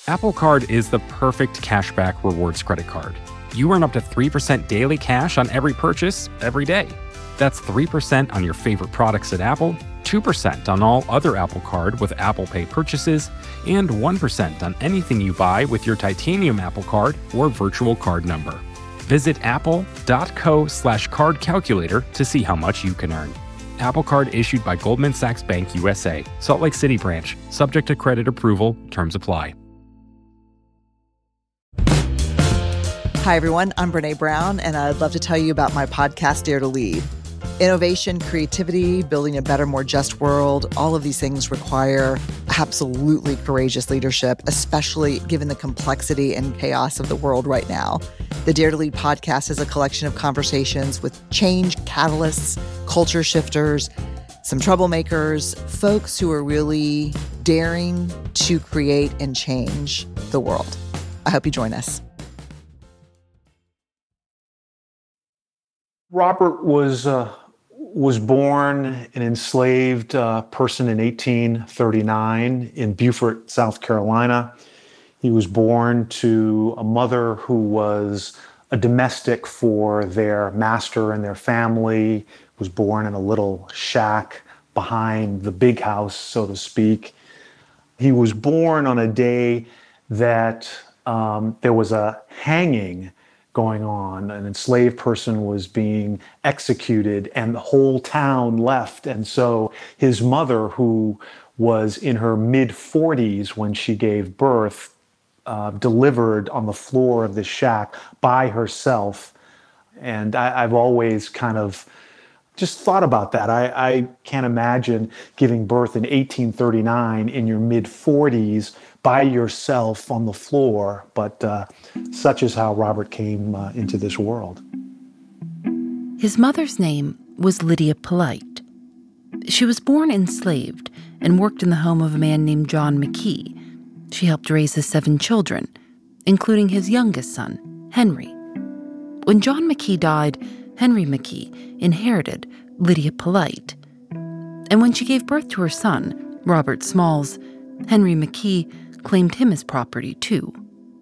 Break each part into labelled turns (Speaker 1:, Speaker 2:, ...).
Speaker 1: Apple Card is the perfect cashback rewards credit card. You earn up to 3% daily cash on every purchase every day. That's 3% on your favorite products at Apple, 2% on all other Apple Card with Apple Pay purchases, and 1% on anything you buy with your titanium Apple Card or virtual card number. Visit apple.co/card calculator to see how much you can earn. Apple Card issued by Goldman Sachs Bank USA, Salt Lake City branch, subject to credit approval, terms apply.
Speaker 2: Hi, everyone. I'm Brene Brown, and I'd love to tell you about my podcast, Dare to Lead. Innovation, creativity, building a better, more just world, all of these things require absolutely courageous leadership, especially given the complexity and chaos of the world right now. The Dare to Lead podcast is a collection of conversations with change catalysts, culture shifters, some troublemakers, folks who are really daring to create and change the world. I hope you join us.
Speaker 3: Robert was born an enslaved person in 1839 in Beaufort, South Carolina. He was born to a mother who was a domestic for their master and their family, was born in a little shack behind the big house, so to speak. He was born on a day that there was a hanging going on. An enslaved person was being executed and the whole town left. And so his mother, who was in her mid-40s when she gave birth, delivered on the floor of the shack by herself. And I've always kind of just thought about that. I can't imagine giving birth in 1839 in your mid-40s by yourself on the floor, but such is how Robert came into this world.
Speaker 4: His mother's name was Lydia Polite. She was born enslaved and worked in the home of a man named John McKee. She helped raise his 7 children, including his youngest son, Henry. When John McKee died, Henry McKee inherited Lydia Polite. And when she gave birth to her son, Robert Smalls, Henry McKee claimed him as property too.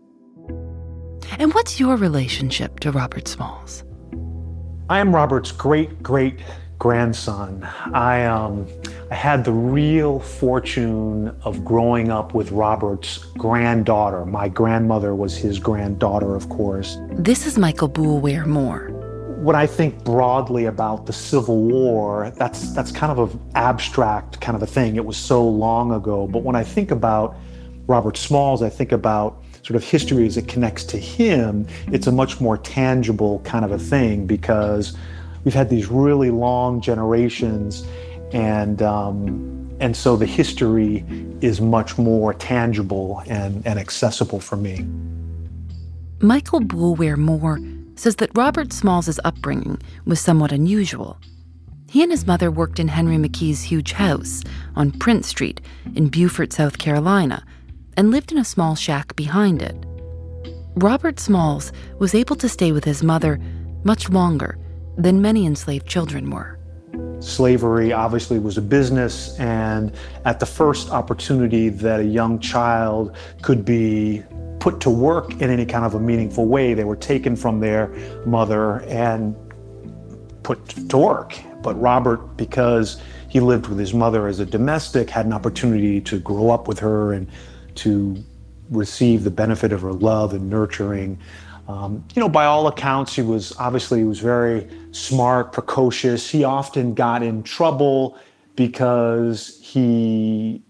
Speaker 4: And what's your relationship to Robert Smalls?
Speaker 3: I am Robert's great-great-grandson. I had the real fortune of growing up with Robert's granddaughter. My grandmother was his granddaughter, of course.
Speaker 4: This is Michael Boulware-Moore.
Speaker 3: When I think broadly about the Civil War, that's kind of an abstract kind of a thing. It was so long ago. But when I think about Robert Smalls, I think about sort of history as it connects to him. It's a much more tangible kind of a thing because we've had these really long generations, and so the history is much more tangible and accessible for me.
Speaker 4: Michael Boulware-Moore says that Robert Smalls' upbringing was somewhat unusual. He and his mother worked in Henry McKee's huge house on Prince Street in Beaufort, South Carolina, and lived in a small shack behind it. Robert Smalls was able to stay with his mother much longer than many enslaved children were.
Speaker 3: Slavery obviously was a business, and at the first opportunity that a young child could be put to work in any kind of a meaningful way, they were taken from their mother and put to work. But Robert, because he lived with his mother as a domestic, had an opportunity to grow up with her and to receive the benefit of her love and nurturing. By all accounts, he was very smart, precocious. He often got in trouble because he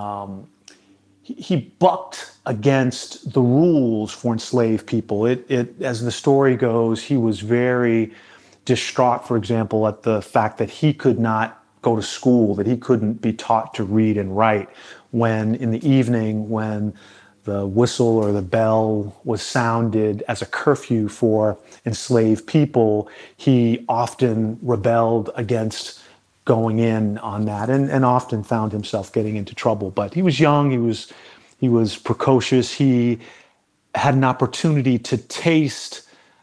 Speaker 3: bucked against the rules for enslaved people. As the story goes, he was very distraught, for example, at the fact that he could not go to school, that he couldn't be taught to read and write. When in the evening, when the whistle or the bell was sounded as a curfew for enslaved people, he often rebelled against going in on that and often found himself getting into trouble. But he was young, he was precocious, he had an opportunity to taste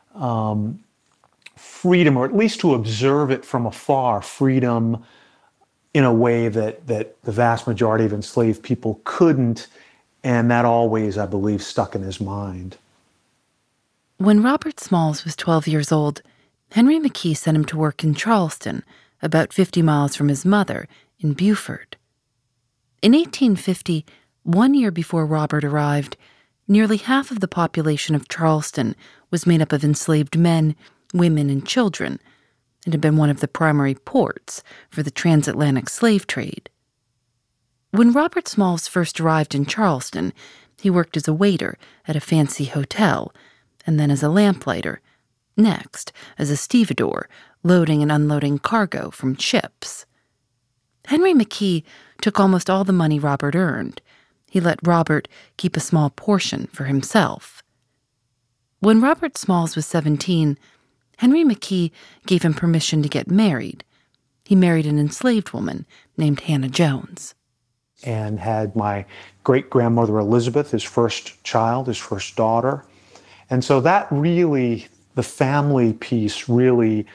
Speaker 3: freedom, or at least to observe it from afar, freedom in a way that the vast majority of enslaved people couldn't. And that always, I believe, stuck in his mind.
Speaker 4: When Robert Smalls was 12 years old, Henry McKee sent him to work in Charleston, about 50 miles from his mother, in Beaufort. In 1850, 1 year before Robert arrived, nearly half of the population of Charleston was made up of enslaved men, women, and children, and had been one of the primary ports for the transatlantic slave trade. When Robert Smalls first arrived in Charleston, he worked as a waiter at a fancy hotel, and then as a lamplighter, next as a stevedore, loading and unloading cargo from ships. Henry McKee took almost all the money Robert earned. He let Robert keep a small portion for himself. When Robert Smalls was 17, Henry McKee gave him permission to get married. He married an enslaved woman named Hannah Jones.
Speaker 3: And had my great-grandmother Elizabeth, his first child, his first daughter. And so that really, the family piece really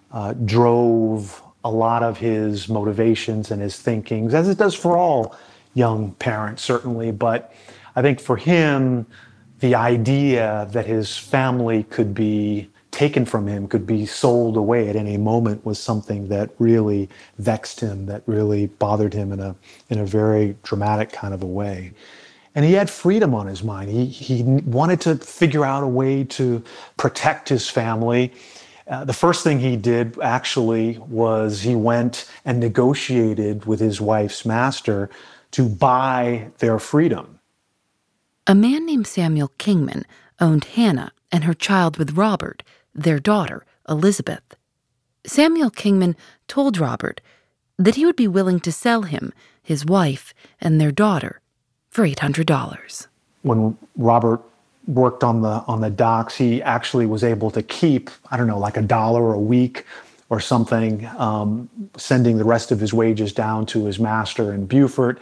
Speaker 3: drove a lot of his motivations and his thinkings, as it does for all young parents, certainly. But I think for him, the idea that his family could be taken from him, could be sold away at any moment, was something that really vexed him, that really bothered him in a very dramatic kind of a way. And he had freedom on his mind. He wanted to figure out a way to protect his family. The first thing he did, actually, was he went and negotiated with his wife's master to buy their freedom.
Speaker 4: A man named Samuel Kingman owned Hannah and her child with Robert, their daughter, Elizabeth. Samuel Kingman told Robert that he would be willing to sell him, his wife, and their daughter for $800.
Speaker 3: When Robert worked on the docks, he actually was able to keep, like $1 a week or something, sending the rest of his wages down to his master in Beaufort.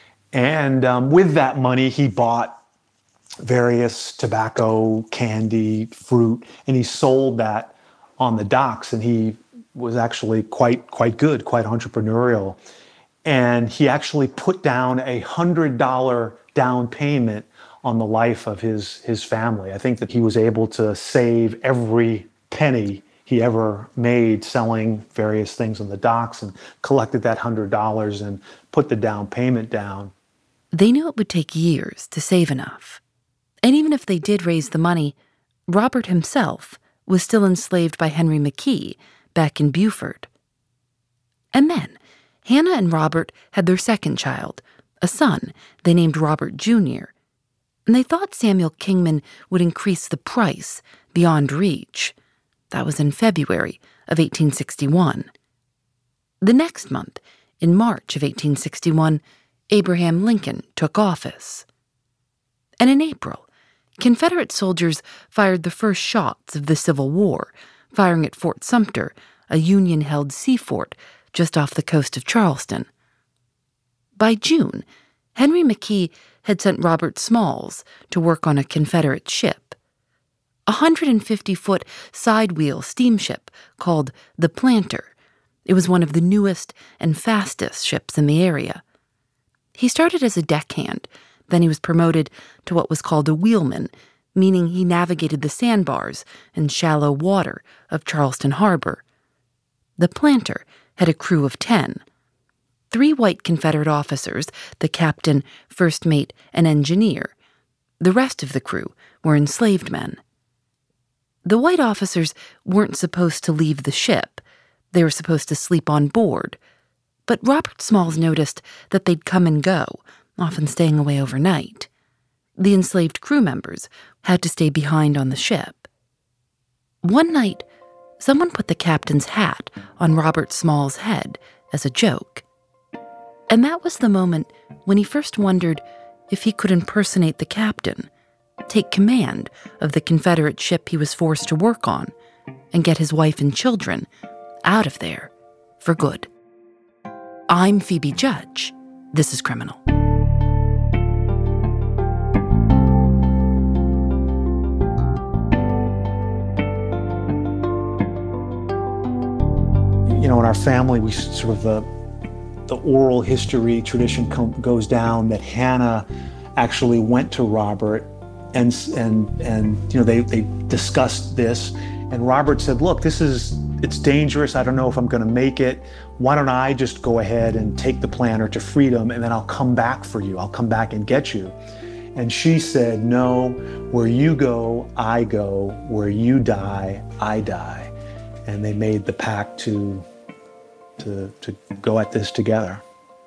Speaker 3: And with that money, he bought various tobacco, candy, fruit, and he sold that on the docks. And he was actually quite good, quite entrepreneurial. And he actually put down $100 down payment on the life of his family. I think that he was able to save every penny he ever made selling various things on the docks, and collected that $100 and put the down payment down.
Speaker 4: They knew it would take years to save enough. And even if they did raise the money, Robert himself was still enslaved by Henry McKee back in Beaufort. And then Hannah and Robert had their second child, a son they named Robert Jr., and they thought Samuel Kingman would increase the price beyond reach. That was in February of 1861. The next month, in March of 1861, Abraham Lincoln took office. And in April, Confederate soldiers fired the first shots of the Civil War, firing at Fort Sumter, a Union-held sea fort just off the coast of Charleston. By June, Henry McKee had sent Robert Smalls to work on a Confederate ship, a 150-foot sidewheel steamship called the Planter. It was one of the newest and fastest ships in the area. He started as a deckhand, then he was promoted to what was called a wheelman, meaning he navigated the sandbars and shallow water of Charleston Harbor. The Planter had a crew of 10. 3 white Confederate officers, the captain, first mate, and engineer. The rest of the crew were enslaved men. The white officers weren't supposed to leave the ship. They were supposed to sleep on board. But Robert Smalls noticed that they'd come and go, often staying away overnight. The enslaved crew members had to stay behind on the ship. One night, someone put the captain's hat on Robert Smalls' head as a joke. And that was the moment when he first wondered if he could impersonate the captain, take command of the Confederate ship he was forced to work on, and get his wife and children out of there for good. I'm Phoebe Judge. This is Criminal.
Speaker 3: In our family, we sort of the oral history tradition goes down that Hannah actually went to Robert and they discussed this. And Robert said, look, it's dangerous. I don't know if I'm going to make it. Why don't I just go ahead and take the planter to freedom, and then I'll come back for you. I'll come back and get you. And she said, no, where you go, I go. Where you die, I die. And they made the pact to go at this together.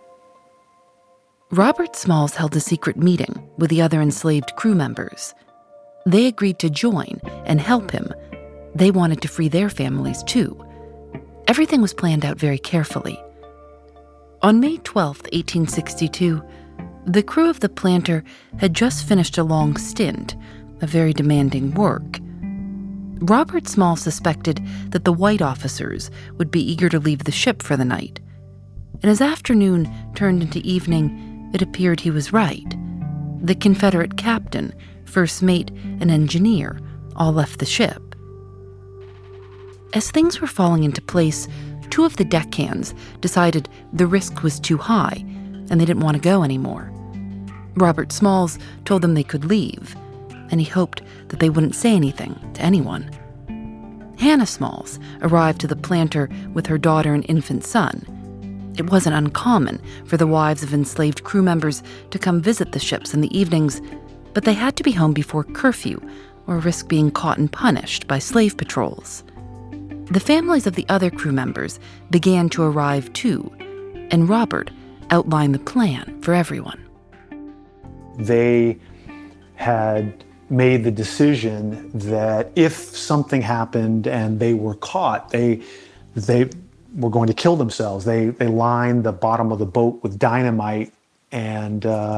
Speaker 4: Robert Smalls held a secret meeting with the other enslaved crew members. They agreed to join and help him. They wanted to free their families, too. Everything was planned out very carefully. On May 12, 1862, the crew of the planter had just finished a long stint of very demanding work. Robert Smalls suspected that the white officers would be eager to leave the ship for the night. And as afternoon turned into evening, it appeared he was right. The Confederate captain, first mate, and engineer all left the ship. As things were falling into place, two of the deckhands decided the risk was too high and they didn't want to go anymore. Robert Smalls told them they could leave, and he hoped that they wouldn't say anything to anyone. Hannah Smalls arrived to the planter with her daughter and infant son. It wasn't uncommon for the wives of enslaved crew members to come visit the ships in the evenings, but they had to be home before curfew or risk being caught and punished by slave patrols. The families of the other crew members began to arrive too, and Robert outlined the plan for everyone.
Speaker 3: They had made the decision that if something happened and they were caught, they were going to kill themselves. They lined the bottom of the boat with dynamite, and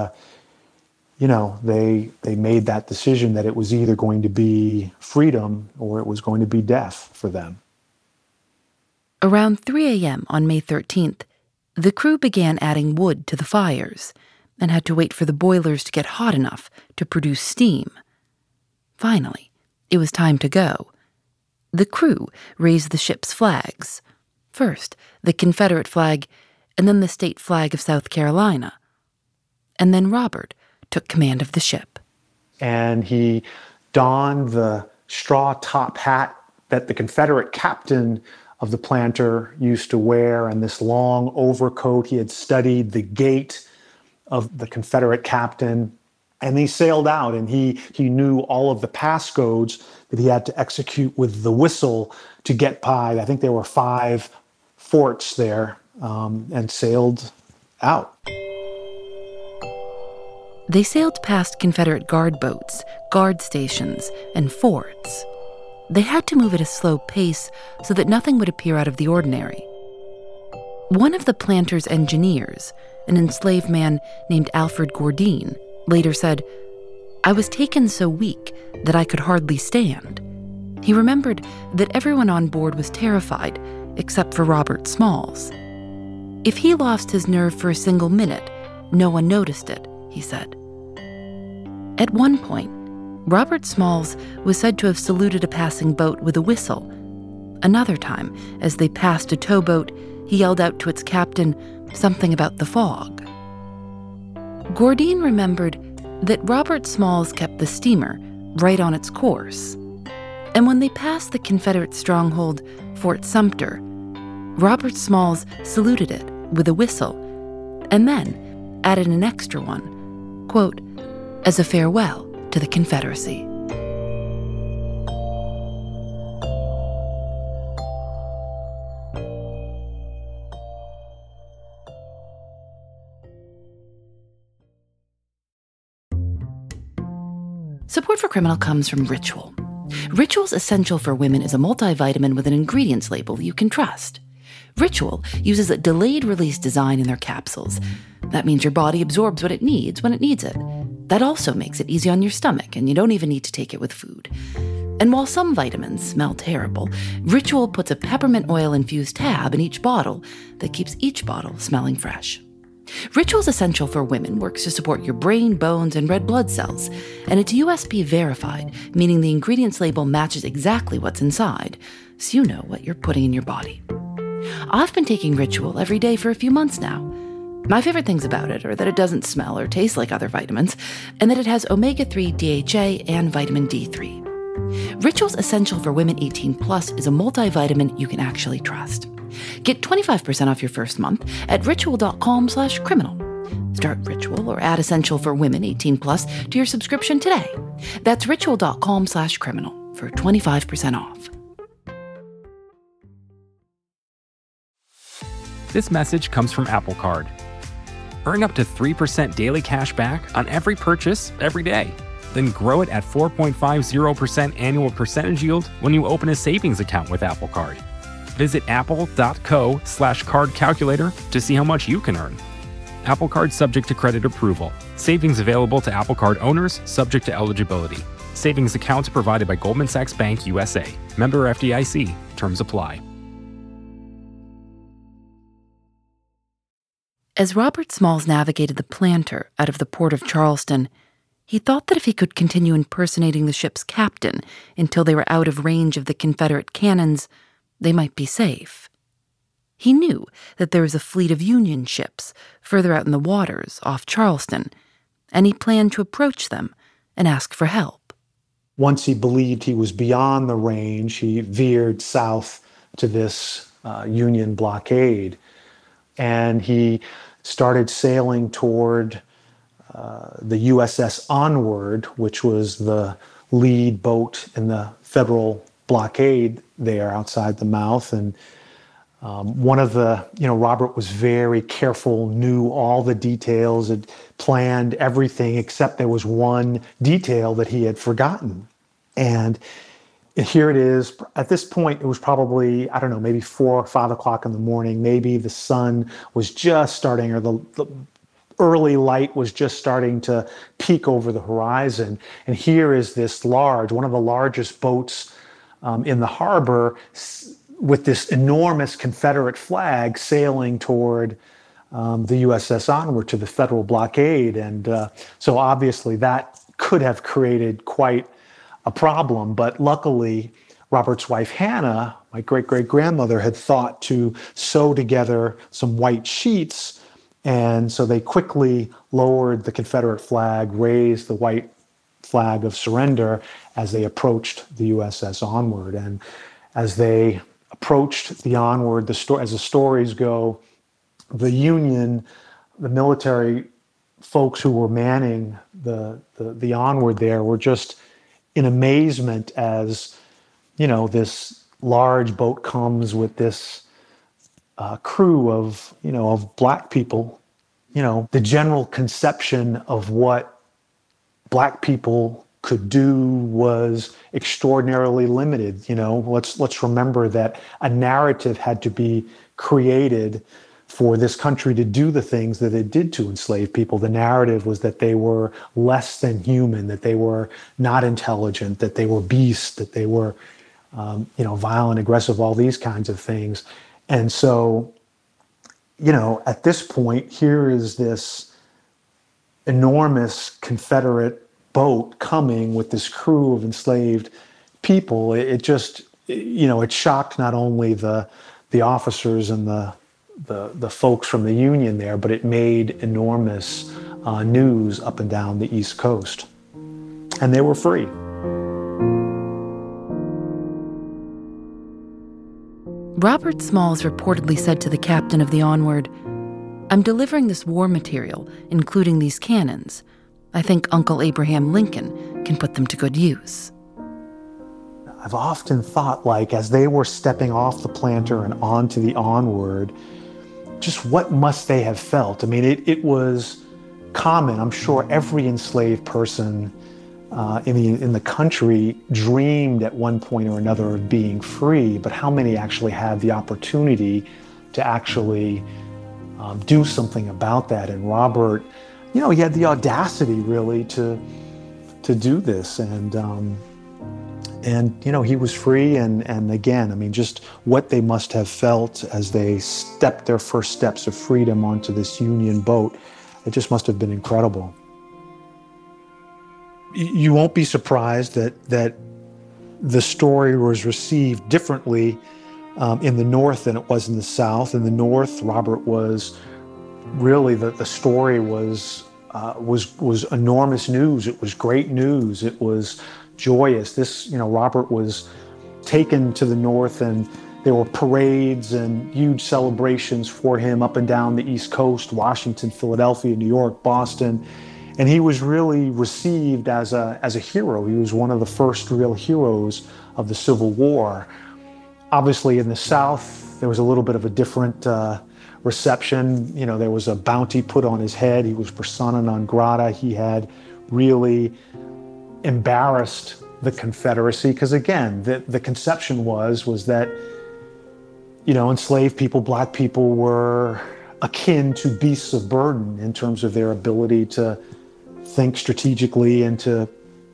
Speaker 3: they made that decision that it was either going to be freedom or it was going to be death for them.
Speaker 4: Around 3 a.m. on May 13th, the crew began adding wood to the fires and had to wait for the boilers to get hot enough to produce steam. Finally, it was time to go. The crew raised the ship's flags. First, the Confederate flag, and then the state flag of South Carolina. And then Robert took command of the ship.
Speaker 3: And he donned the straw top hat that the Confederate captain of the planter used to wear, and this long overcoat. He had studied the gait of the Confederate captain, and he sailed out, and he knew all of the passcodes that he had to execute with the whistle to get by. I think there were 5 forts there, and sailed out.
Speaker 4: They sailed past Confederate guard boats, guard stations, and forts. They had to move at a slow pace so that nothing would appear out of the ordinary. One of the planter's engineers, an enslaved man named Alfred Gordine, later said, "I was taken so weak that I could hardly stand." He remembered that everyone on board was terrified, except for Robert Smalls. If he lost his nerve for a single minute, no one noticed it, he said. At one point, Robert Smalls was said to have saluted a passing boat with a whistle. Another time, as they passed a towboat, he yelled out to its captain something about the fog. Gordine remembered that Robert Smalls kept the steamer right on its course. And when they passed the Confederate stronghold, Fort Sumter, Robert Smalls saluted it with a whistle and then added an extra one, quote, as a farewell to the Confederacy. Support for Criminal comes from Ritual. Ritual's Essential for Women is a multivitamin with an ingredients label you can trust. Ritual uses a delayed-release design in their capsules. That means your body absorbs what it needs when it needs it. That also makes it easy on your stomach, and you don't even need to take it with food. And while some vitamins smell terrible, Ritual puts a peppermint oil-infused tab in each bottle that keeps each bottle smelling fresh. Ritual's Essential for Women works to support your brain, bones, and red blood cells, and it's USP verified, meaning the ingredients label matches exactly what's inside, so you know what you're putting in your body. I've been taking Ritual every day for a few months now. My favorite things about it are that it doesn't smell or taste like other vitamins, and that it has omega-3 DHA and vitamin D3. Ritual's Essential for Women 18 Plus is a multivitamin you can actually trust. Get 25% off your first month at ritual.com/criminal. Start Ritual or add Essential for Women 18 Plus to your subscription today. That's ritual.com/criminal for 25% off.
Speaker 1: This message comes from Apple Card. Earn up to 3% daily cash back on every purchase every day. Then grow it at 4.50% annual percentage yield when you open a savings account with Apple Card. Visit apple.co/card calculator to see how much you can earn. Apple Card subject to credit approval. Savings available to Apple Card owners subject to eligibility. Savings accounts provided by Goldman Sachs Bank USA. Member FDIC. Terms apply.
Speaker 4: As Robert Smalls navigated the Planter out of the port of Charleston, he thought that if he could continue impersonating the ship's captain until they were out of range of the Confederate cannons, they might be safe. He knew that there was a fleet of Union ships further out in the waters off Charleston, and he planned to approach them and ask for help.
Speaker 3: Once he believed he was beyond the range, he veered south to this Union blockade, and he started sailing toward the USS Onward, which was the lead boat in the Federal blockade there outside the mouth. And Robert was very careful, knew all the details, had planned everything, except there was one detail that he had forgotten. And here it is. At this point, it was probably, maybe 4 or 5 o'clock in the morning. Maybe the sun was just starting, or the early light was just starting to peek over the horizon. And here is this one of the largest boats in the harbor, with this enormous Confederate flag sailing toward the USS Onward to the Federal blockade. And so obviously that could have created quite a problem. But luckily, Robert's wife, Hannah, my great-great-grandmother, had thought to sew together some white sheets. And so they quickly lowered the Confederate flag, raised the white flag of surrender as they approached the USS Onward. And as they approached the Onward, as the stories go, the Union, the military folks who were manning the Onward there were just in amazement as, this large boat comes with this crew of Black people. The general conception of what Black people could do was extraordinarily limited. Let's remember that a narrative had to be created for this country to do the things that it did to enslaved people. The narrative was that they were less than human, that they were not intelligent, that they were beasts, that they were, violent, aggressive, all these kinds of things. And so, at this point, here is this enormous Confederate boat coming with this crew of enslaved people. It just, it shocked not only the officers and the folks from the Union there, but it made enormous news up and down the East Coast. And they were free.
Speaker 4: Robert Smalls reportedly said to the captain of the Onward, "I'm delivering this war material, including these cannons. I think Uncle Abraham Lincoln can put them to good use."
Speaker 3: I've often thought, as they were stepping off the Planter and onto the Onward, just what must they have felt? I mean, it was common. I'm sure every enslaved person in the country dreamed at one point or another of being free, but how many actually had the opportunity to actually do something about that? And Robert, he had the audacity really to do this, and he was free. And again, just what they must have felt as they stepped their first steps of freedom onto this Union boat. It just must have been incredible. You won't be surprised that the story was received differently in the North than it was in the South. In the North, Robert was really the story was enormous news. It was great news. It was joyous. Robert was taken to the North, and there were parades and huge celebrations for him up and down the East Coast, Washington, Philadelphia, New York, Boston. And he was really received as a hero. He was one of the first real heroes of the Civil War. Obviously, in the South, there was a little bit of a different reception. There was a bounty put on his head. He was persona non grata. He had really embarrassed the Confederacy, because again, the conception was that, enslaved people, black people, were akin to beasts of burden in terms of their ability to think strategically and to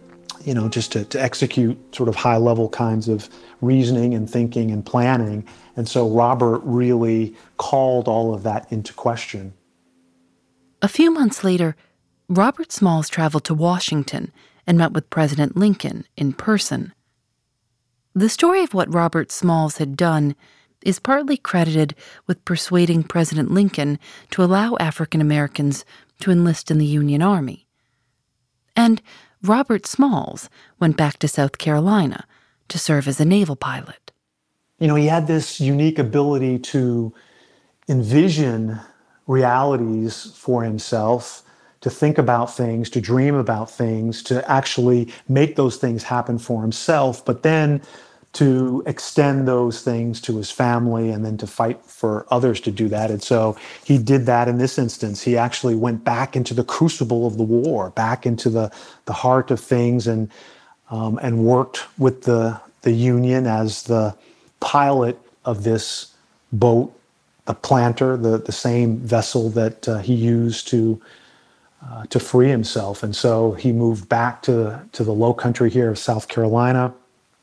Speaker 3: execute sort of high-level kinds of reasoning and thinking and planning. And so Robert really called all of that into question.
Speaker 4: A few months later, Robert Smalls traveled to Washington and met with President Lincoln in person. The story of what Robert Smalls had done is partly credited with persuading President Lincoln to allow African Americans to enlist in the Union Army. And Robert Smalls went back to South Carolina to serve as a naval pilot.
Speaker 3: He had this unique ability to envision realities for himself, to think about things, to dream about things, to actually make those things happen for himself, but then to extend those things to his family and then to fight for others to do that. And so he did that in this instance. He actually went back into the crucible of the war, back into the heart of things, and worked with the Union as the pilot of this boat, the Planter, the same vessel that he used to free himself. And so he moved back to the low country here of South Carolina.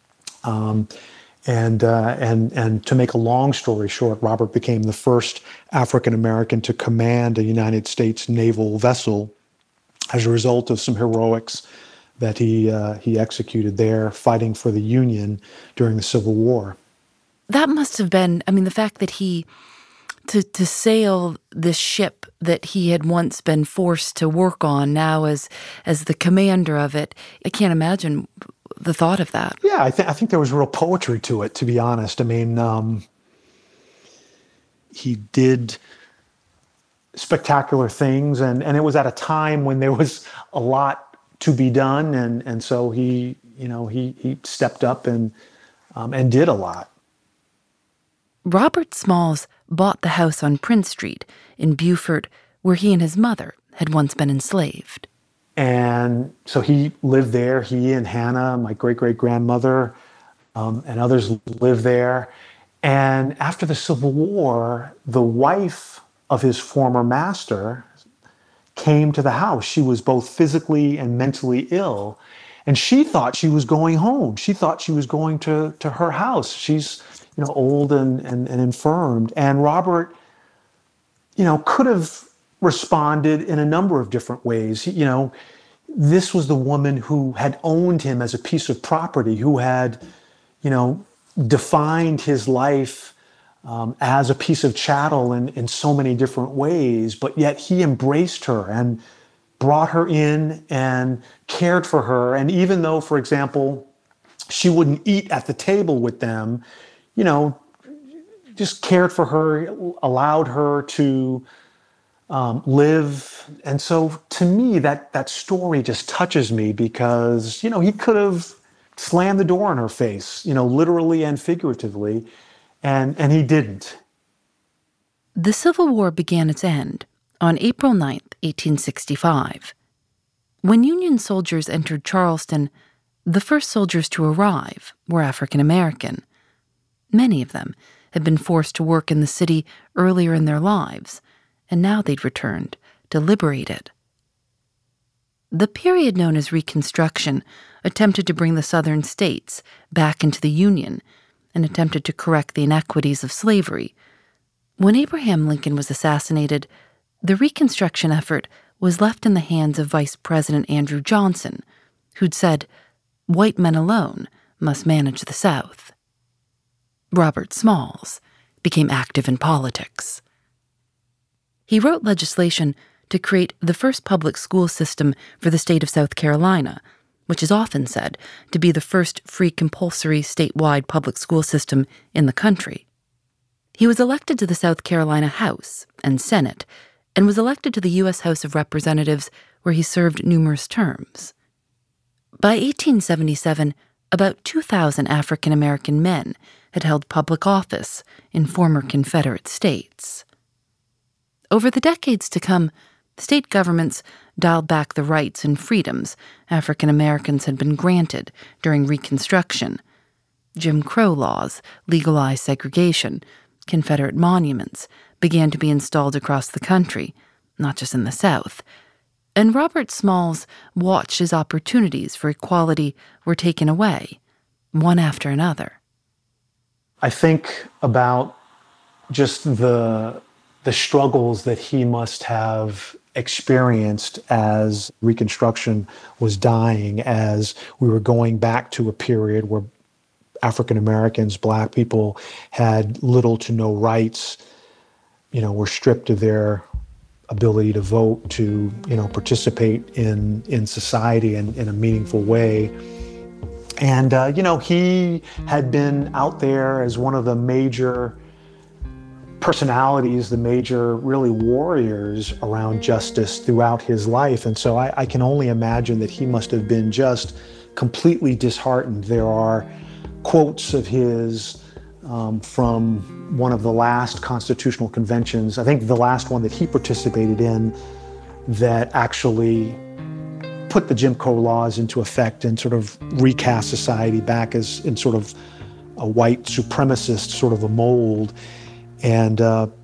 Speaker 3: And to make a long story short, Robert became the first African American to command a United States naval vessel as a result of some heroics that he executed there, fighting for the Union during the Civil War.
Speaker 4: That must have been, the fact that to sail this ship that he had once been forced to work on, now as the commander of it, I can't imagine the thought of that.
Speaker 3: Yeah, I think there was real poetry to it, to be honest. He did spectacular things, and it was at a time when there was a lot to be done, and so he stepped up and did a lot.
Speaker 4: Robert Smalls bought the house on Prince Street in Beaufort, where he and his mother had once been enslaved.
Speaker 3: And so he lived there. He and Hannah, my great-great-grandmother, and others lived there. And after the Civil War, the wife of his former master came to the house. She was both physically and mentally ill. And she thought she was going home. She thought she was going to her house. She's old and infirmed. And Robert, could have responded in a number of different ways. This was the woman who had owned him as a piece of property, who had, defined his life as a piece of chattel in so many different ways, but yet he embraced her and brought her in and cared for her. And even though, for example, she wouldn't eat at the table with them, just cared for her, allowed her to live. And so to me, that story just touches me because, he could have slammed the door in her face, literally and figuratively, and he didn't.
Speaker 4: The Civil War began its end on April 9th, 1865. When Union soldiers entered Charleston, the first soldiers to arrive were African American. Many of them had been forced to work in the city earlier in their lives, and now they'd returned to liberate it. The period known as Reconstruction attempted to bring the Southern states back into the Union and attempted to correct the inequities of slavery. When Abraham Lincoln was assassinated, the Reconstruction effort was left in the hands of Vice President Andrew Johnson, who'd said, "White men alone must manage the South." Robert Smalls became active in politics. He wrote legislation to create the first public school system for the state of South Carolina, which is often said to be the first free compulsory statewide public school system in the country. He was elected to the South Carolina House and Senate, and was elected to the U.S. House of Representatives, where he served numerous terms. By 1877, about 2,000 African American men had held public office in former Confederate states. Over the decades to come, state governments dialed back the rights and freedoms African Americans had been granted during Reconstruction. Jim Crow laws legalized segregation. Confederate monuments began to be installed across the country, not just in the South. And Robert Smalls watched as opportunities for equality were taken away, one after another.
Speaker 3: I think about just the struggles that he must have experienced as Reconstruction was dying, as we were going back to a period where African Americans, Black people, had little to no rights, were stripped of their ability to vote, to, participate in society in a meaningful way. And, he had been out there as one of the major personalities, the major really warriors around justice throughout his life. And so I can only imagine that he must have been just completely disheartened. There are quotes of his from one of the last constitutional conventions, I think the last one that he participated in, that actually put the Jim Crow laws into effect and sort of recast society back as in sort of a white supremacist sort of a mold. And,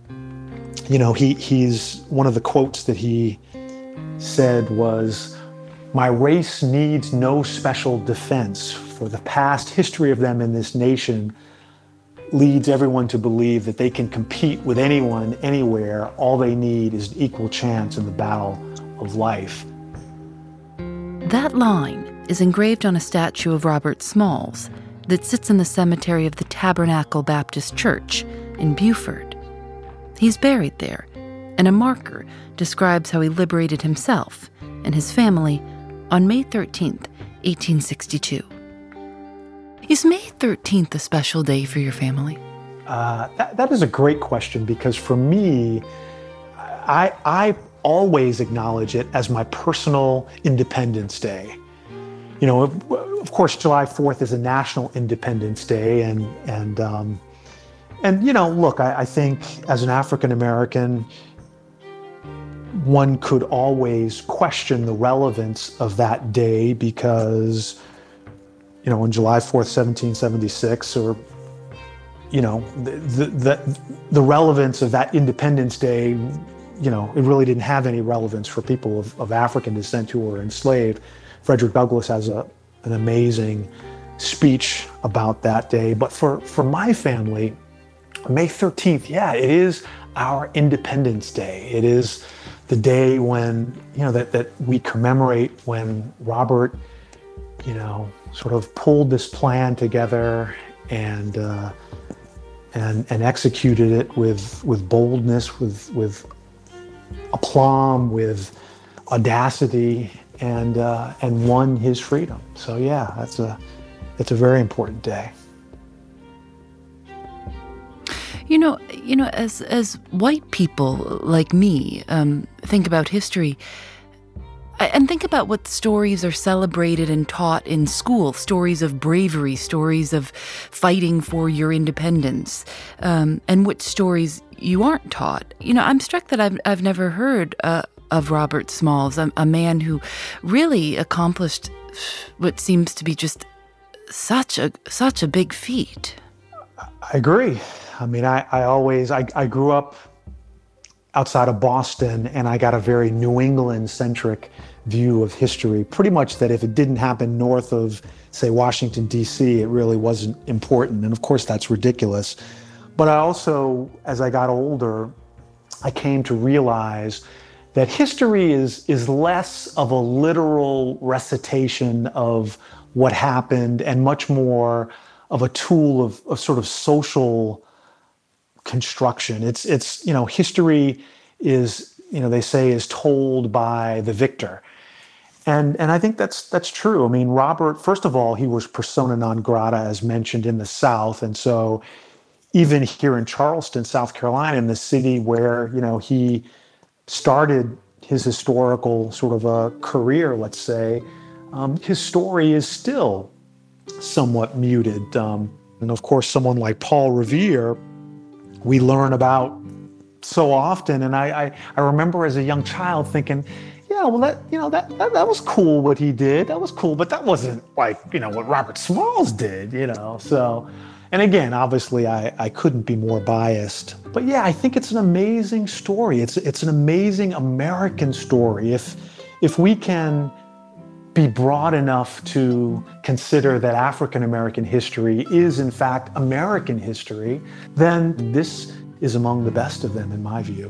Speaker 3: he's one of the quotes that he said was, "My race needs no special defense, for the past history of them in this nation leads everyone to believe that they can compete with anyone, anywhere. All they need is an equal chance in the battle of life."
Speaker 4: That line is engraved on a statue of Robert Smalls that sits in the cemetery of the Tabernacle Baptist Church in Beaufort. He's buried there, and a marker describes how he liberated himself and his family on May 13th, 1862. Is May 13th a special day for your family?
Speaker 3: That is a great question, because for me, I always acknowledge it as my personal Independence Day. Of course, July 4th is a national Independence Day, and look, I think as an African American, one could always question the relevance of that day because, on July 4th, 1776, or, the relevance of that Independence Day, it really didn't have any relevance for people of African descent who were enslaved. Frederick Douglass has an amazing speech about that day. But for my family, May 13th, it is our Independence Day. It is the day when, that we commemorate when Robert, sort of pulled this plan together and executed it with boldness, with aplomb, with audacity, and won his freedom. So it's a very important day.
Speaker 4: As white people like me think about history, and think about what stories are celebrated and taught in school, stories of bravery, stories of fighting for your independence, and what stories you aren't taught. I'm struck that I've never heard of Robert Smalls, a man who really accomplished what seems to be just such a big feat.
Speaker 3: I agree. I mean, I grew up outside of Boston, and I got a very New England-centric view of history. Pretty much that if it didn't happen north of, say, Washington, D.C., it really wasn't important. And of course, that's ridiculous. But I also, as I got older, I came to realize that history is less of a literal recitation of what happened and much more of a tool of sort of social construction. It's history is, they say is told by the victor. And I think that's true. I mean, Robert, first of all, he was persona non grata, as mentioned, in the South. And so even here in Charleston, South Carolina, in the city where, he started his historical sort of a career, let's say, his story is still somewhat muted. And of course, someone like Paul Revere, we learn about so often. And I remember as a young child thinking, yeah, well, that was cool what he did. That was cool, but that wasn't like, what Robert Smalls did, So, and again, obviously, I couldn't be more biased. But yeah, I think it's an amazing story. It's an amazing American story. If we can be broad enough to consider that African American history is in fact American history, then this is among the best of them, in my view.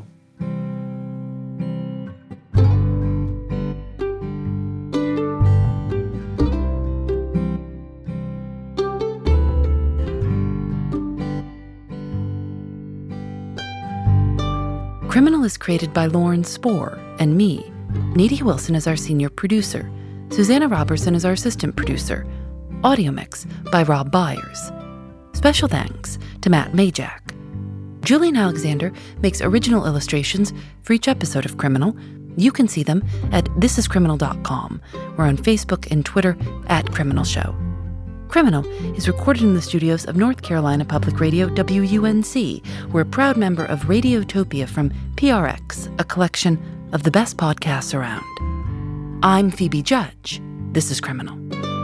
Speaker 4: Criminal is created by Lauren Spohr and me. Nadia Wilson is our senior producer. Susanna Robertson is our assistant producer. Audio mix by Rob Byers. Special thanks to Matt Majak. Julian Alexander makes original illustrations for each episode of Criminal. You can see them at thisiscriminal.com. We're on Facebook and Twitter at Criminal Show. Criminal is recorded in the studios of North Carolina Public Radio WUNC. We're a proud member of Radiotopia from PRX, a collection of the best podcasts around. I'm Phoebe Judge. This is Criminal.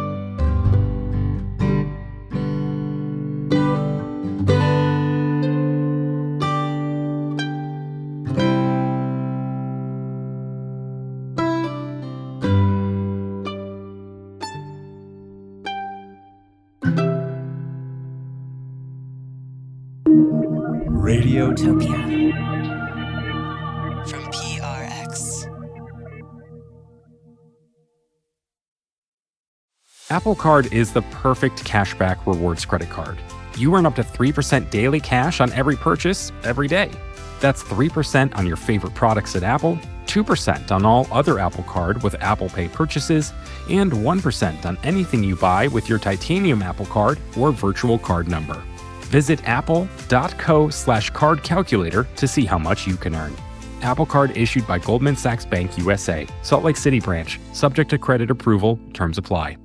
Speaker 2: Radiotopia from PRX.
Speaker 1: Apple Card is the perfect cashback rewards credit card. You earn up to 3% daily cash on every purchase every day. That's 3% on your favorite products at Apple, 2% on all other Apple Card with Apple Pay purchases, and 1% on anything you buy with your titanium Apple Card or virtual card number. Visit apple.co/card calculator to see how much you can earn. Apple Card issued by Goldman Sachs Bank USA, Salt Lake City branch, subject to credit approval, terms apply.